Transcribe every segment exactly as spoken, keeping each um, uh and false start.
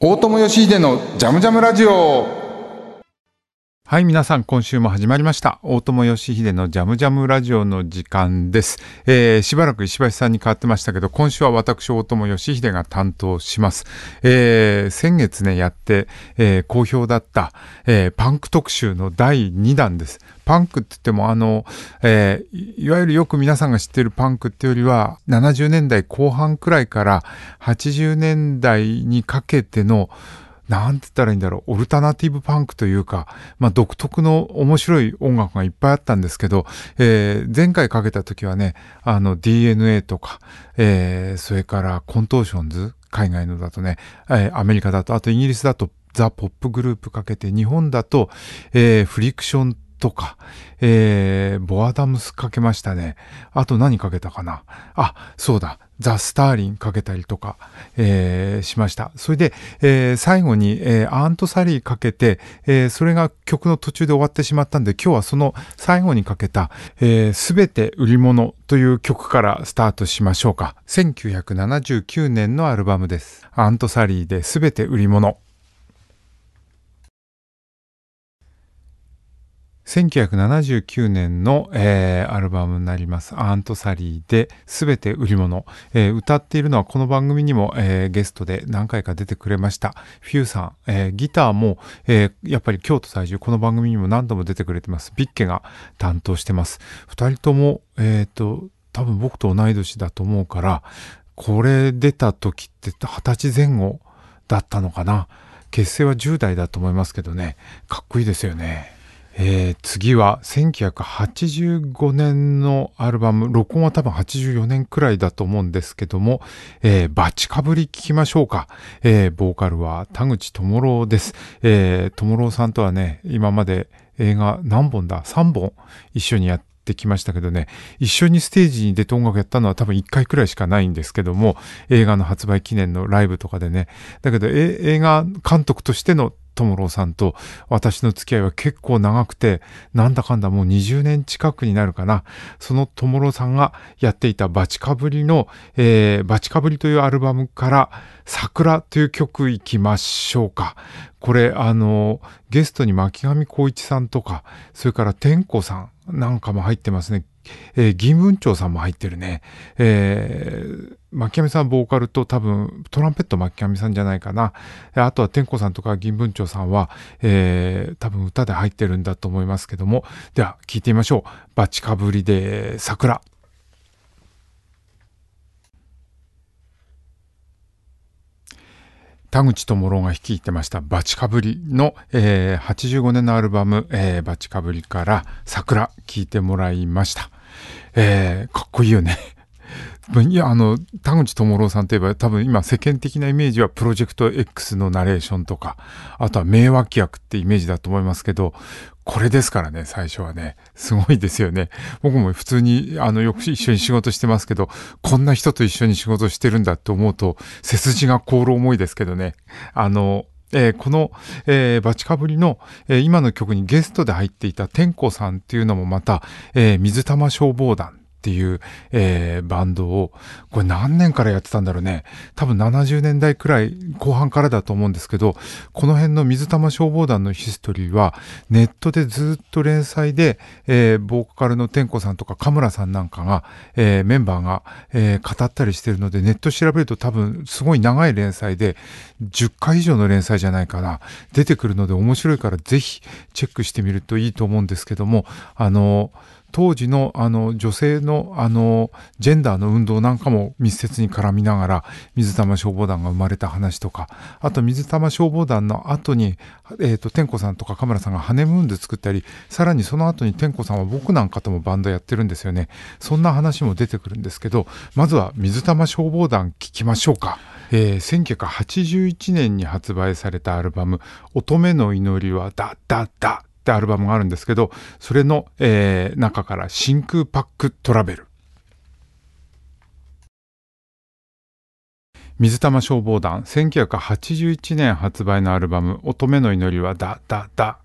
大友義秀のジャムジャムラジオ。はい、皆さん、今週も始まりました大友義秀のジャムジャムラジオの時間です。えー、しばらく石橋さんに変わってましたけど、今週は私大友義秀が担当します。えー、先月ねやって、えー、好評だった、えー、パンク特集のだいにだんです。パンクって言ってもあの、えー、いわゆるよく皆さんが知っているパンクっていうよりはななじゅうねんだいこう半くらいからはちじゅうねんだいにかけてのなんて言ったらいいんだろう、オルタナティブパンクというか、まあ独特の面白い音楽がいっぱいあったんですけど、えー、前回かけた時はね、あの ディーエヌエー とか、えー、それからコントーションズ、海外のだとね、えー、アメリカだと、あとイギリスだとザ・ポップグループかけて、日本だと、えー、フリクションとか、えー、ボアダムスかけましたね。あと何かけたかな。あ、そうだ。ザ・スターリンかけたりとか、えー、しました。それで、えー、最後に、えー、アント・サリーかけて、えー、それが曲の途中で終わってしまったんで、今日はその最後にかけた、すべて売り物という曲からスタートしましょうか。せんきゅうひゃくななじゅうきゅうねんのアルバムです。アント・サリーですべて売り物。せんきゅうひゃくななじゅうきゅうねんの、えー、アルバムになります。アントサリーで全て売り物、えー、歌っているのはこの番組にも、えー、ゲストで何回か出てくれましたフューさん、えー、ギターも、えー、やっぱり京都在住、この番組にも何度も出てくれてます。ビッケが担当してます。二人とも、えーと、多分僕と同い年だと思うから、これ出た時ってはたちぜん後だったのかな。結成はじゅうだいだと思いますけどね、かっこいいですよね。えー、次はせんきゅうひゃくはちじゅうごねんのアルバム、録音は多分はちじゅうよねんくらいだと思うんですけども、えー、バチかぶり聞きましょうか。えー、ボーカルは田口智郎です。えー、智郎さんとはね、今まで映画何本だ ?さん 本一緒にやってできましたけどね、一緒にステージに出て音楽やったのは多分いっかいくらいしかないんですけども、映画の発売記念のライブとかでね、だけど映画監督としての智郎さんと私の付き合いは結構長くて、なんだかんだもうにじゅうねん近くになるかな。その智郎さんがやっていたバチかぶりの、えー、バチかぶりというアルバムから桜という曲いきましょうか。これあのゲストに巻上光一さんとか、それから天子さんなんかも入ってますね。えー、銀文鳥さんも入ってるね。えー、巻上さんボーカルと多分トランペット巻上さんじゃないかな。あとは天子さんとか銀文鳥さんは、えー、多分歌で入ってるんだと思いますけども。では聞いてみましょう。バチかぶりで桜。田口智郎が率いてましたバチかぶりの、えー、はちじゅうごねんのアルバム、えー、バチかぶりから桜聴いてもらいました。えー、かっこいいよね。いや、あの、田口智郎さんといえば多分今世間的なイメージはプロジェクト X のナレーションとか、あとは名脇役ってイメージだと思いますけど、これですからね、最初はね。すごいですよね。僕も普通に、あの、よく一緒に仕事してますけど、こんな人と一緒に仕事してるんだって思うと、背筋が凍る思いですけどね。あの、えー、この、えー、バチかぶりの、えー、今の曲にゲストで入っていた天子さんっていうのもまた、えー、水玉消防団っていう、えー、バンドを、これ何年からやってたんだろうね。多分ななじゅうねんだいくらい後半からだと思うんですけど、この辺の水玉消防団のヒストリーはネットでずっと連載で、えー、ボーカルの天子さんとかカムラさんなんかが、えー、メンバーが、えー、語ったりしてるので、ネット調べると多分すごい長い連載でじゅっかい以上の連載じゃないかな。出てくるので面白いからぜひチェックしてみるといいと思うんですけども、あの、当時のあの女性のあのジェンダーの運動なんかも密接に絡みながら水玉消防団が生まれた話とか、あと水玉消防団の後に、えーと、天子さんとかカメラさんがハネムーンで作ったり、さらにその後に天子さんは僕なんかともバンドやってるんですよね。そんな話も出てくるんですけど、まずは水玉消防団聞きましょうか。えー、せんきゅうひゃくはちじゅういちねんに発売されたアルバム乙女の祈りはだだだってアルバムがあるんですけど、それの、えー、中から真空パックトラベル。水玉消防団せんきゅうひゃくはちじゅういちねん発売のアルバム乙女の祈りはだだだ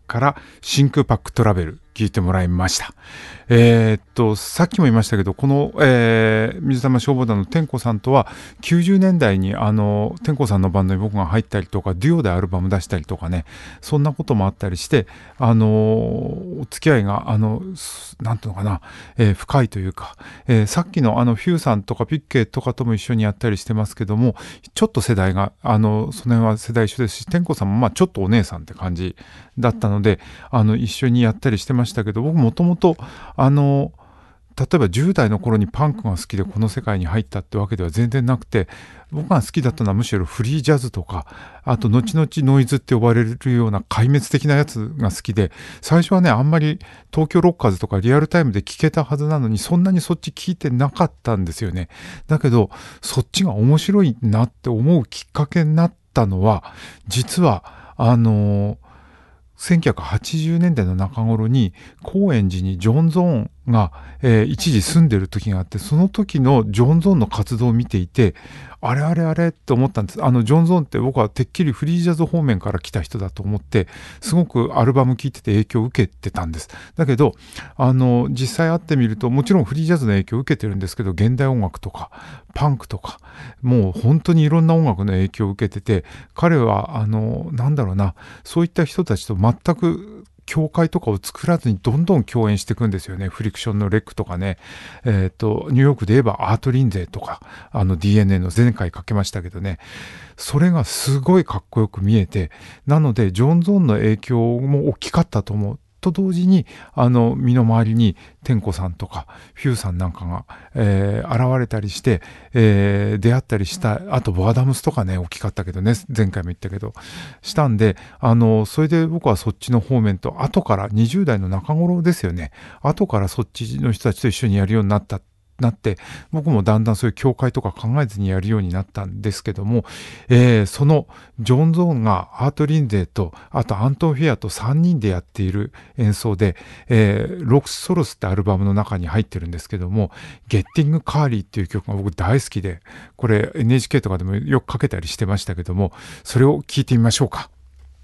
から真空パックトラベル聞いてもらいました。えー、っとさっきも言いましたけど、この、えー、水玉消防団の天子さんとはきゅうじゅうねんだいにあの天子さんのバンドに僕が入ったりとか、デュオでアルバム出したりとかね、そんなこともあったりして、あのお付き合いがあのなんていうのかな、えー、深いというか、えー、さっきのあのフューさんとかピッケとかとも一緒にやったりしてますけども、ちょっと世代があのその辺は世代一緒ですし、天子さんもまあちょっとお姉さんって感じだったので、あの一緒にやったりしてましたけど、僕もともとあの例えばじゅう代の頃にパンクが好きでこの世界に入ったってわけでは全然なくて、僕が好きだったのはむしろフリージャズとか、あと後々ノイズって呼ばれるような壊滅的なやつが好きで、最初はねあんまり東京ロッカーズとかリアルタイムで聴けたはずなのに、そんなにそっち聴いてなかったんですよね。だけどそっちが面白いなって思うきっかけになったのは、実はあのせんきゅうひゃくはちじゅうねんだいの中頃に高円寺にジョン・ゾーンが、えー一時住んでる時があって、その時のジョン・ゾーンの活動を見ていて、あれあれあれって思ったんです。あのジョン・ゾーンって僕はてっきりフリージャズ方面から来た人だと思って、すごくアルバム聴いてて影響を受けてたんです。だけどあの実際会ってみると、もちろんフリージャズの影響を受けてるんですけど、現代音楽とかパンクとか、もう本当にいろんな音楽の影響を受けてて、彼はあのなんだろうな、そういった人たちと全く教会とかを作らずにどんどん共演していくんですよね。フリクションのレックとかね、えっとニューヨークで言えばアートリンゼとか、あの ディーエヌエー の前回かけましたけどね、それがすごいかっこよく見えて、なのでジョン・ゾーンの影響も大きかったと思う。と同時に、あの身の回りに天子さんとかフューさんなんかが、えー現れたりして、えー出会ったりした。あとボアダムスとかね大きかったけどね、前回も言ったけどしたんで、あのそれで僕はそっちの方面と、後からにじゅう代の中頃ですよね、後からそっちの人たちと一緒にやるようになったなって、僕もだんだんそういう教会とか考えずにやるようになったんですけども、えーそのジョン・ゾーンがアート・リンゼーと、あとアントン・フィアとさんにんでやっている演奏で、えーロックス・ソロスってアルバムの中に入ってるんですけども、ゲッティング・カーリーっていう曲が僕大好きで、これ エヌエイチケー とかでもよくかけたりしてましたけども、それを聞いてみましょうか。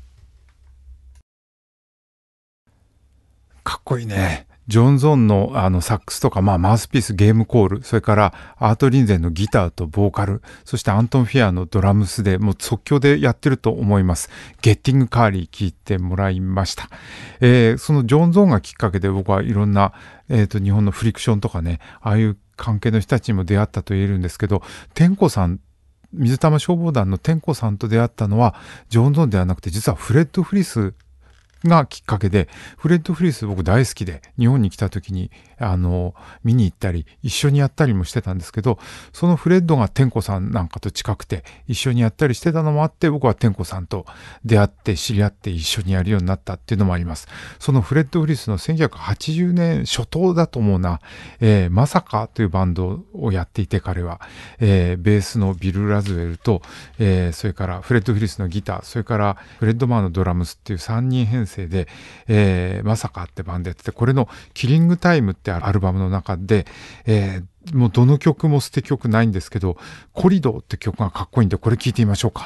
かっこいいね。ジョン・ゾーンのあのサックスとか、まあ、マウスピース、ゲームコール、それからアート・リンゼンのギターとボーカル、そしてアントン・フィアのドラムスでもう即興でやってると思います。ゲッティング・カーリー聞いてもらいました。えーそのジョン・ゾーンがきっかけで僕はいろんな、えーと日本のフリクションとかね、ああいう関係の人たちにも出会ったと言えるんですけど、天子さん、水玉消防団の天子さんと出会ったのはジョン・ゾーンではなくて、実はフレッド・フリスがきっかけで、フレッド・フリス僕大好きで、日本に来た時にあの見に行ったり一緒にやったりもしてたんですけど、そのフレッドが天子さんなんかと近くて一緒にやったりしてたのもあって、僕は天子さんと出会って知り合って一緒にやるようになったっていうのもあります。そのフレッド・フリスのせんきゅうひゃくはちじゅうねん初頭だと思うな、えーまさかというバンドをやっていて、彼は、えーベースのビル・ラズウェルと、えーそれからフレッド・フリスのギター、それからフレッド・マーのドラムスっていうさんにん編成で、えーまさかってバンドやってて、これのキリングタイムってアルバムの中で、えーもうどの曲も捨て曲ないんですけど、コリドーって曲がかっこいいんで、これ聴いてみましょうか。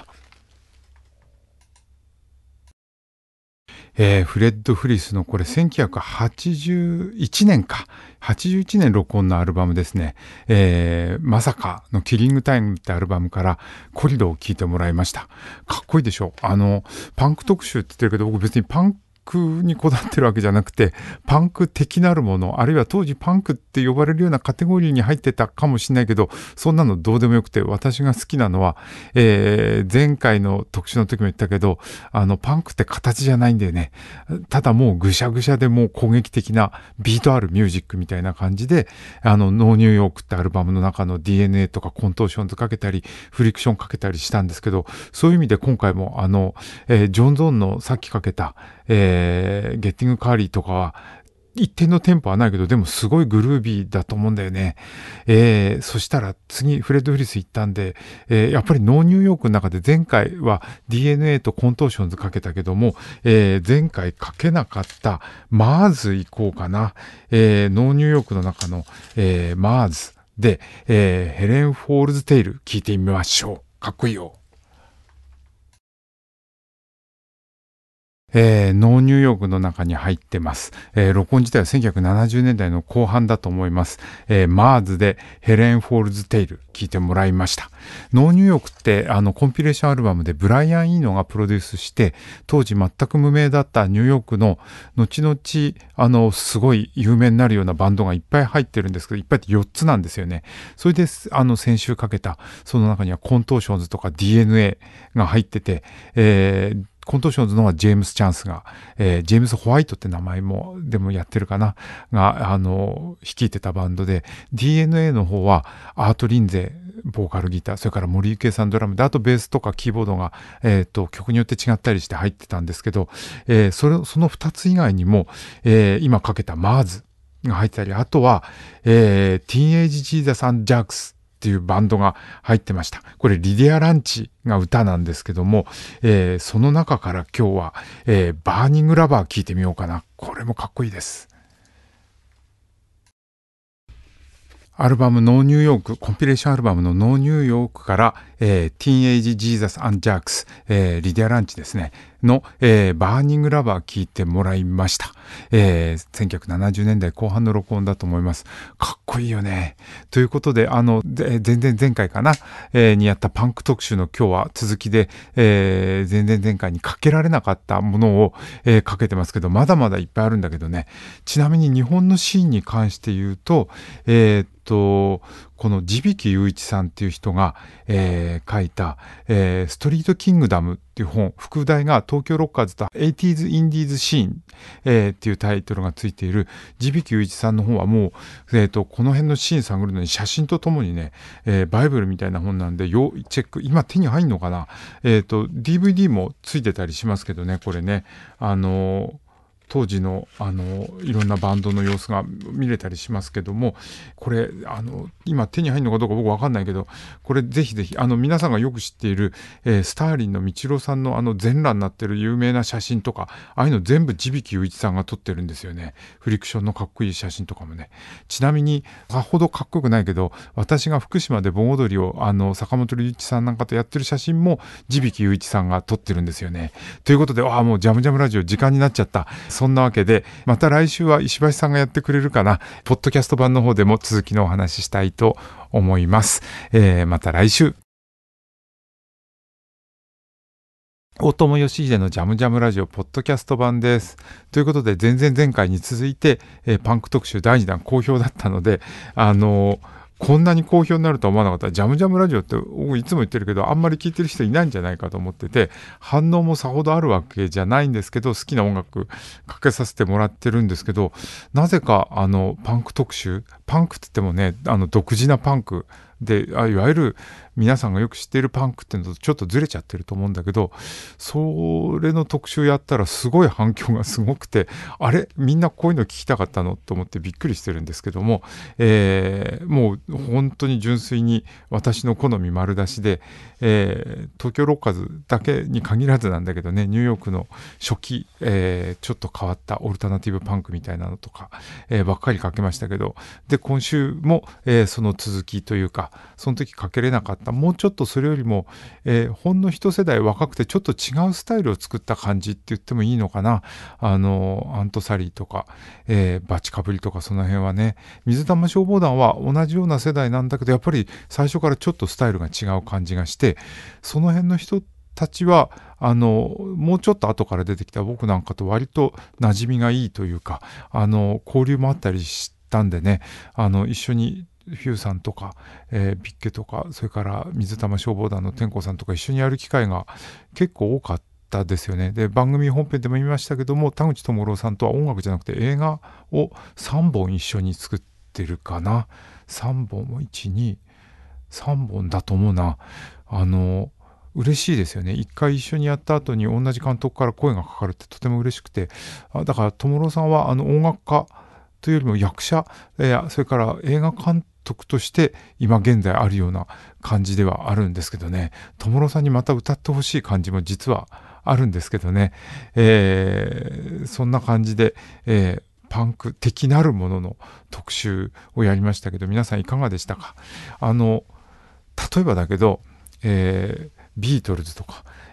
えーフレッド・フリスのこれせんきゅうひゃくはちじゅういちねんか。はちじゅういちねん録音のアルバムですね。えーまさかのキリングタイムってアルバムからコリドーを聴いてもらいました。かっこいいでしょ。あの、パンク特集って言ってるけど、僕別にパンクにこだわってるわけじゃなくて、パンク的なるもの、あるいは当時パンクって呼ばれるようなカテゴリーに入ってたかもしれないけど、そんなのどうでもよくて、私が好きなのは、えー前回の特集の時も言ったけど、あのパンクって形じゃないんだよね。ただもうぐしゃぐしゃでもう攻撃的なビートあるミュージックみたいな感じで、あのノーニューヨークってアルバムの中の ディーエヌエー とかコントーションズかけたりフリクションかけたりしたんですけど、そういう意味で今回もあの、えージョン・ゾーンのさっきかけた、えーゲッティング・カーリーとかは一定のテンポはないけど、でもすごいグルービーだと思うんだよね。えーそしたら次フレッド・フリス行ったんで、えーやっぱりノーニューヨークの中で前回は ディーエヌエー とコントーションズかけたけども、えー前回かけなかったマーズ行こうかな。えーノーニューヨークの中の、えーマーズで、えーヘレン・フォールズ・テイル聞いてみましょう。かっこいいよ。 えー、ノーニューヨークの中に入ってます。えー、録音自体はせんきゅうひゃくななじゅうねんだいの後半だと思います。えー、マーズでヘレン・フォールズ・テイル聞いてもらいました。ノーニューヨークってあのコンピレーションアルバムでブライアン・イーノがプロデュースして、当時全く無名だったニューヨークの後々あのすごい有名になるようなバンドがいっぱい入ってるんですけど、いっぱいってよっつなんですよね。それであの先週かけたその中にはコントーションズとか ディーエヌエー が入ってて、えーコントーションズの方はジェームス・チャンスが、えー、ジェームス・ホワイトって名前もでもやってるかなが、あの率いてたバンドで、 ディーエヌエー の方はアート・リンゼボーカルギター、それから森幸恵さんドラムで、あとベースとかキーボードが、えー、と曲によって違ったりして入ってたんですけど、えー、それそのふたつ以外にも、えー、今かけたマーズが入ってたり、あとは、えー、ティーンエイジ・ジーザス・アンド・ジャークスっていうバンドが入ってました。これリディア・ランチが歌なんですけども、えー、その中から今日は、えー、バーニング・ラバー聴いてみようかな。これもかっこいいです。アルバムノーニューヨーク、コンピレーションアルバムのノーニューヨークから、えー、ティーンエイジ・ジーザス・アンド・ジャークス、えー、リディア・ランチですね、の、えー、バーニング・ラバー聴いてもらいました。えー、せんきゅうひゃくななじゅうねんだいこう半の録音だと思います。かっこいいよね。ということで、あの、全然前回かな、えー、にやったパンク特集の今日は続きで、えー、前々前回にかけられなかったものを、えー、かけてますけど、まだまだいっぱいあるんだけどね。ちなみに日本のシーンに関して言うと、えーとこの地引雄一さんっていう人が、えー、書いた、えー、ストリートキングダムっていう本、副題が東京ロッカーズと エイティーズ インディーズシーン、えー、っていうタイトルがついている地引雄一さんの本はもう、えーと、この辺のシーン探るのに写真とともにね、えー、バイブルみたいな本なんで要チェック。今手に入んのかな。えーと ディーブイディー もついてたりしますけどね、これね、あのー当時のあのいろんなバンドの様子が見れたりしますけども、これあの今手に入るのかどうか僕分かんないけど、これぜひぜひあの皆さんがよく知っている、えー、スターリンの道郎さんのあの全裸になってる有名な写真とか、ああいうの全部地引雄一さんが撮ってるんですよね。フリクションのかっこいい写真とかもね。ちなみにさほどかっこよくないけど、私が福島で盆踊りをあの坂本龍一さんなんかとやってる写真も地引雄一さんが撮ってるんですよね。ということで、ああもうジャムジャムラジオ時間になっちゃった。そんなわけで、また来週は石橋さんがやってくれるかな。ポッドキャスト版の方でも続きのお話ししたいと思います。えー、また来週。大友義秀のジャムジャムラジオポッドキャスト版です。ということで、前々前回に続いて、えー、パンク特集だいにだん好評だったので、あのーこんなに好評になるとは思わなかった。ジャムジャムラジオって僕いつも言ってるけど、あんまり聞いてる人いないんじゃないかと思ってて、反応もさほどあるわけじゃないんですけど、好きな音楽かけさせてもらってるんですけど、なぜかあのパンク特集、パンクって言ってもね、あの独自なパンクで、あいわゆる皆さんがよく知っているパンクっていうのとちょっとずれちゃってると思うんだけど、それの特集やったらすごい反響がすごくて、あれみんなこういうの聞きたかったのと思ってびっくりしてるんですけども、えー、もう本当に純粋に私の好み丸出しで、えー、東京ロッカーズだけに限らずなんだけどね、ニューヨークの初期、えー、ちょっと変わったオルタナティブパンクみたいなのとか、えー、ばっかりかけましたけど、で今週も、えー、その続きというか、その時かけれなかったもうちょっとそれよりも、えー、ほんの一世代若くてちょっと違うスタイルを作った感じって言ってもいいのかな。あのアントサリーとか、えー、バチかぶりとか、その辺はね、水玉消防団は同じような世代なんだけど、やっぱり最初からちょっとスタイルが違う感じがして、その辺の人たちはあのもうちょっと後から出てきた僕なんかと割と馴染みがいいというか、あの交流もあったりしたんでね、あの一緒にフューさんとか、えー、ビッケとか、それから水玉消防団の天功さんとか一緒にやる機会が結構多かったですよね。で番組本編でも言いましたけども、田口智郎さんとは音楽じゃなくて映画をさんぼん一緒に作ってるかな。さんぼんもいち、に、さんぼんだと思うな。あの嬉しいですよね。一回一緒にやった後に同じ監督から声がかかるってとても嬉しくて、あだから智郎さんはあの音楽家というよりも役者、えー、それから映画監督として今現在あるような感じではあるんですけどね。智郎さんにまた歌ってほしい感じも実はあるんですけどね、えー、そんな感じで、えー、パンク的なるものの特集をやりましたけど、皆さんいかがでしたか。あの例えばだけど、えー、ビートルズとか、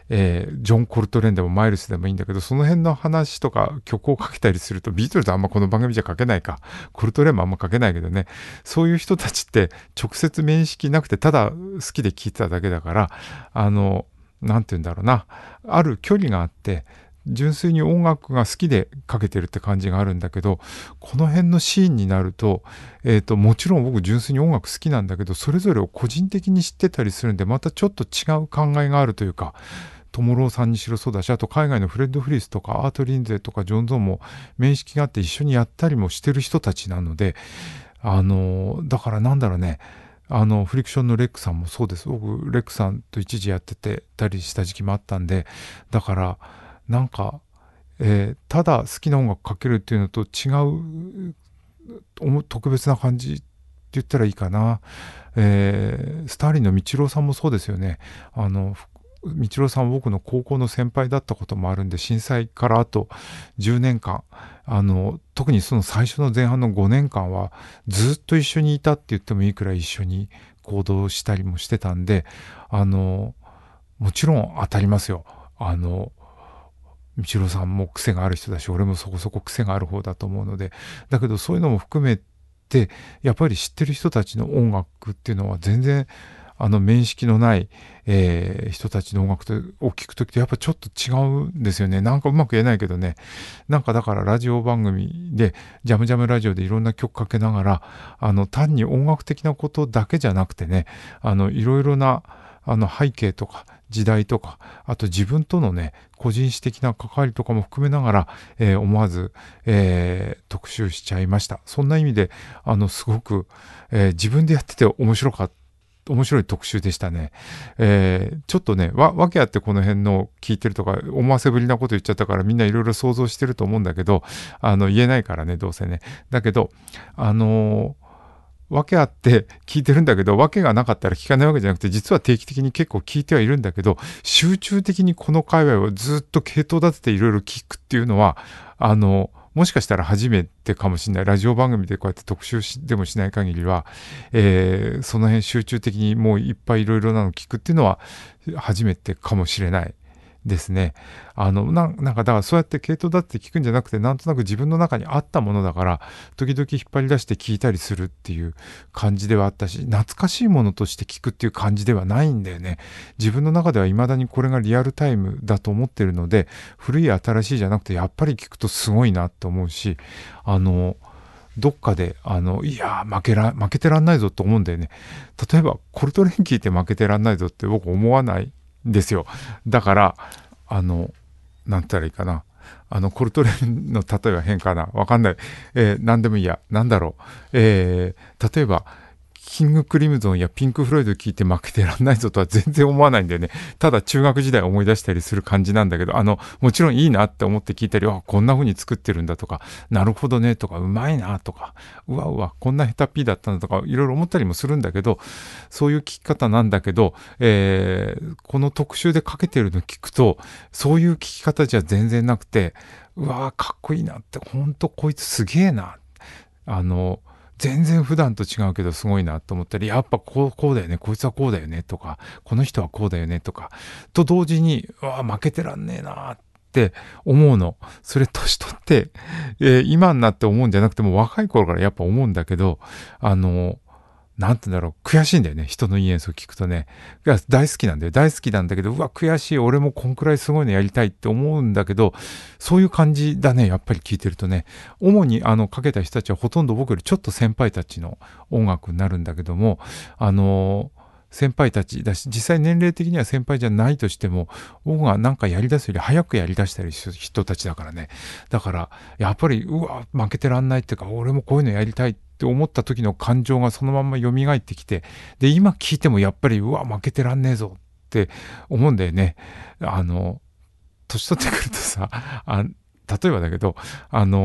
えー、ジョン・コルトレーンでもマイルスでもいいんだけど、その辺の話とか曲をかけたりすると、ビートルズあんまこの番組じゃかけないか、コルトレーンもあんまかけないけどね、そういう人たちって直接面識なくてただ好きで聴いてただけだから、あのなんて言うんだろうな、ある距離があって純粋に音楽が好きでかけてるって感じがあるんだけど、この辺のシーンになると、えーと、もちろん僕純粋に音楽好きなんだけど、それぞれを個人的に知ってたりするんで、またちょっと違う考えがあるというか、トモローさんにしろそうだし、あと海外のフレッド・フリスとかアート・リンゼとかジョン・ゾーンも面識があって一緒にやったりもしてる人たちなので、あのだからなんだろうね、あのフリクションのレックさんもそうです。僕レックさんと一時やっててたりした時期もあったんで、だからなんか、えー、ただ好きな音楽かけるっていうのと違う特別な感じって言ったらいいかな。えー、スターリンの道郎さんもそうですよね。あの道郎さんは僕の高校の先輩だったこともあるんで、震災からあとじゅうねんかん、あの特にその最初の前半のごねんかんはずっと一緒にいたって言ってもいいくらい一緒に行動したりもしてたんで、あのもちろん当たりますよ。あの道郎さんも癖がある人だし、俺もそこそこ癖がある方だと思うので、だけどそういうのも含めてやっぱり知ってる人たちの音楽っていうのは全然あの面識のない、えー、人たちの音楽を聴くときってやっぱちょっと違うんですよね。なんかうまく言えないけどね。なんかだからラジオ番組でジャムジャムラジオでいろんな曲かけながら、あの単に音楽的なことだけじゃなくてね、あのいろいろなあの背景とか時代とか、あと自分とのね個人史的な関わりとかも含めながら、えー、思わず、えー、特集しちゃいました。そんな意味であのすごく、えー、自分でやってて面白かった面白い特集でしたね。えー、ちょっとね、わ、わけあってこの辺の聞いてるとか思わせぶりなこと言っちゃったからみんないろいろ想像してると思うんだけど、あの言えないからね、どうせね。だけど、あのー、わけあって聞いてるんだけど、わけがなかったら聞かないわけじゃなくて、実は定期的に結構聞いてはいるんだけど、集中的にこの界隈をずっと系統立てていろいろ聞くっていうのは、あのー、もしかしたら初めてかもしれない。ラジオ番組でこうやって特集でもしない限りは、えー、その辺集中的にもういっぱいいろいろなの聞くっていうのは初めてかもしれないですね。あの、な、なんかだからそうやって系統だって聞くんじゃなくて、なんとなく自分の中にあったものだから、時々引っ張り出して聞いたりするっていう感じではあったし、懐かしいものとして聞くっていう感じではないんだよね。自分の中では未だにこれがリアルタイムだと思ってるので、古い新しいじゃなくて、やっぱり聞くとすごいなって思うし、あの、どっかで、あの、いや負けら、負けてらんないぞと思うんだよね。例えば、コルトレーン聞いて負けてらんないぞって僕思わないんですよ。だから、あの、なんて言ったらいいかな。あの、コルトレーンの例えは変かな。わかんない。えー、なんでもいいや。なんだろう。えー、例えば、キングクリムゾンやピンクフロイド聞いて負けてらんないぞとは全然思わないんだよね。ただ中学時代思い出したりする感じなんだけど、あの、もちろんいいなって思って聞いたり、あ、こんな風に作ってるんだとか、なるほどねとか、うまいなとか、うわうわ、こんなヘタピーだったんだとか、いろいろ思ったりもするんだけど、そういう聞き方なんだけど、えー、この特集でかけてるの聞くと、そういう聞き方じゃ全然なくて、うわーかっこいいなって、ほんとこいつすげえな。あの、全然普段と違うけどすごいなと思ったり、やっぱこう、こうだよね、こいつはこうだよねとか、この人はこうだよねとか、と同時に、うわ、負けてらんねえなって思うの。それ年取って、えー、今になって思うんじゃなくても若い頃からやっぱ思うんだけど、あの、なんて言うんだろう、悔しいんだよね。人のいい演奏聞くとね。いや、大好きなんだよ。大好きなんだけど、うわ、悔しい。俺もこんくらいすごいのやりたいって思うんだけど、そういう感じだね。やっぱり聞いてるとね。主に、あの、かけた人たちはほとんど僕よりちょっと先輩たちの音楽になるんだけども、あのー、先輩たちだし、実際年齢的には先輩じゃないとしても、僕がなんかやり出すより早くやり出したりする人たちだからね。だから、やっぱり、うわ、負けてらんないっていうか、俺もこういうのやりたいって思った時の感情がそのまんま蘇ってきて、で、今聞いてもやっぱり、うわ、負けてらんねえぞって思うんだよね。あの、年取ってくるとさ、あ例えばだけど、あの、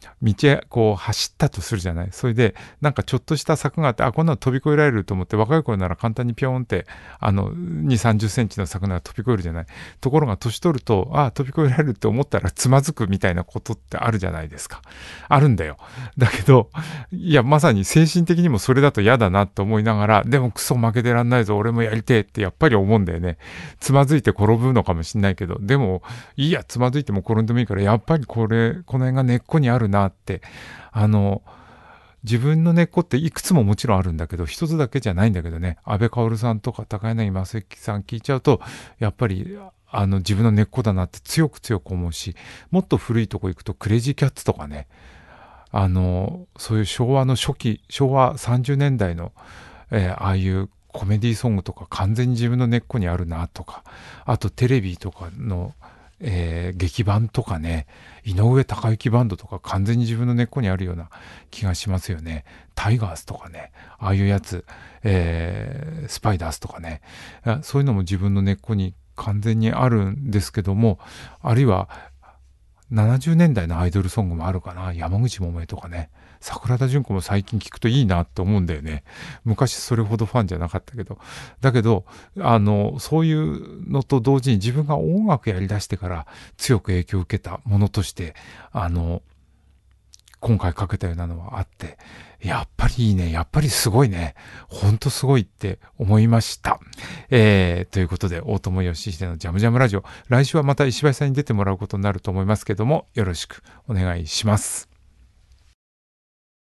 道へこう走ったとするじゃない。それでなんかちょっとした柵があって、あ、こんなの飛び越えられると思って、若い頃なら簡単にピョーンってあのに、さんじゅっセンチの柵なら飛び越えるじゃない。ところが年取ると、あ、飛び越えられるって思ったらつまずくみたいなことってあるじゃないですか。あるんだよ。だけど、いやまさに精神的にもそれだと嫌だなと思いながら、でもクソ負けてらんないぞ、俺もやりてえってやっぱり思うんだよね。つまずいて転ぶのかもしれないけど、でもいいや、つまずいても転んでもいいから、やっぱりこれこの辺が根っこにあるなって、あの自分の根っこっていくつももちろんあるんだけど、一つだけじゃないんだけどね、安倍薫さんとか高柳正幸さん聞いちゃうと、やっぱりあの自分の根っこだなって強く強く思うし、もっと古いとこ行くとクレイジーキャッツとかね、あのそういう昭和の初期、昭和さんじゅうねんだいの、えーああいうコメディソングとか完全に自分の根っこにあるなとか、あとテレビとかの、えー劇版とかね、井上貴之バンドとか完全に自分の根っこにあるような気がしますよね。タイガースとかね、ああいうやつ、えースパイダースとかね、あそういうのも自分の根っこに完全にあるんですけども、あるいはななじゅうねんだいのアイドルソングもあるかな。山口百恵とかね。桜田淳子も最近聞くといいなって思うんだよね。昔それほどファンじゃなかったけど。だけど、あの、そういうのと同時に自分が音楽やり出してから強く影響を受けたものとして、あの、今回かけたようなのはあって、やっぱりいいね。やっぱりすごいね。ほんとすごいって思いました。えー、ということで、大友義秀のジャムジャムラジオ。来週はまた石橋さんに出てもらうことになると思いますけども、よろしくお願いします。